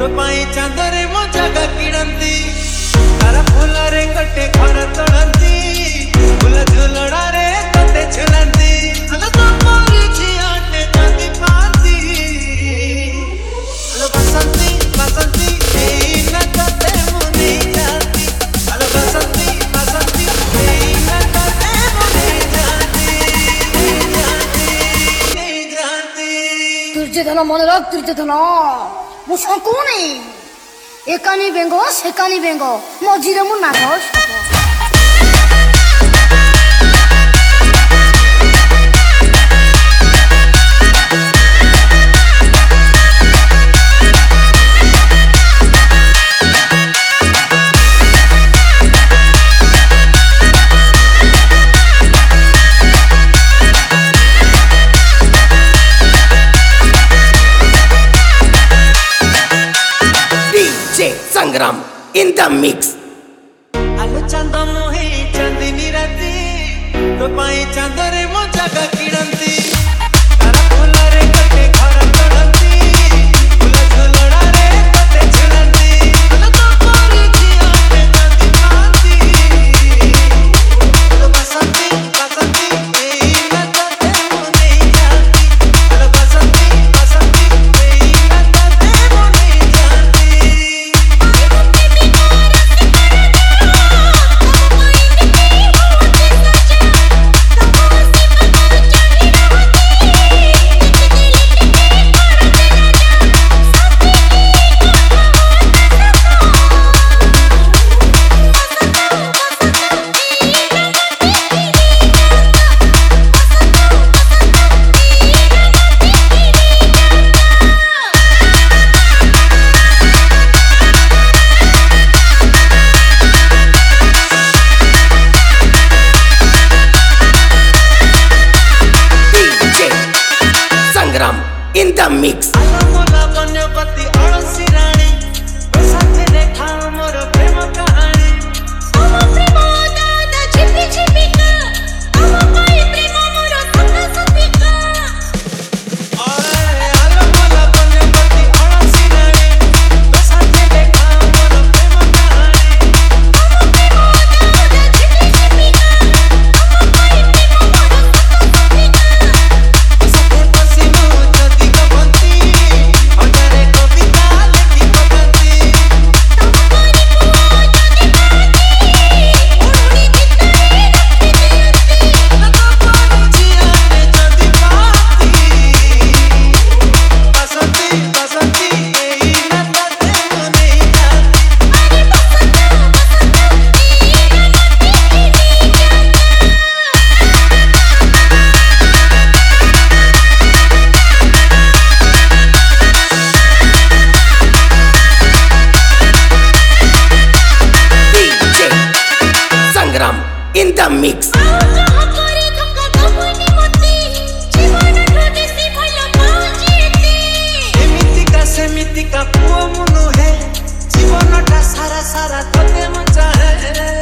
तो पाई चांदरे मो जगा किणंती तारा फूला रे कटे घर तोड़ंती फूल झुलड़ा रे तते झुलंती हल तो मोरी झियाटे नदी पाती हल बसंती बसंती एई न तते मुनी जाती हल बसंती बसंती एई न तते मुनी जाती दुर्योधन मन राख दुर्योधन मु शकुनी एकानी बेंग सेकानी बेंग मझिरे मु नाग संग्राम in the mix आलो चांद मोहे चांदनी राती तो पाई चांदरे मो जगा किणंती तारा फूला रे कटे घर तोड़ंती फूल झुलड़ा रे तते झुलंती हल तो मोरी झियाटे नदी पाती हल बसंती बसंती एई न तते मुनी जाती हल बसंती बसंती एई न तते मुनी जाती in the mix मोला वन्यपति अड़सी रानी साथे देखा मोर प्रेम कहानी प्रेम दादा छिपी छिपी का पाई प्रेम मोर सखा सखिका आलो मोला वन्यपति अड़सी रानी साथे देखा मोर प्रेम कहानी प्रेम दादा छिपी छिपी का पाई प्रेम मोर सखा सखिका सखे पसी मु जति कबंती अजरे कविता लिखि पकंती तमकारी पुआ जदी बाती ओढ़नी भितरे रखी दियंती हल तो मोरी झियाटे नदी पाती बसंती बसंती एई न तते मुनी जाती अरे बसंत बसंत ई नदी DJ Sangram in the mix करे धक्का धमनी मती जीवन ठोडसी भला पाजीती एमितिका सेमितिका पुओ मुनु हे जीवनटा सारा सारा तते म चाहे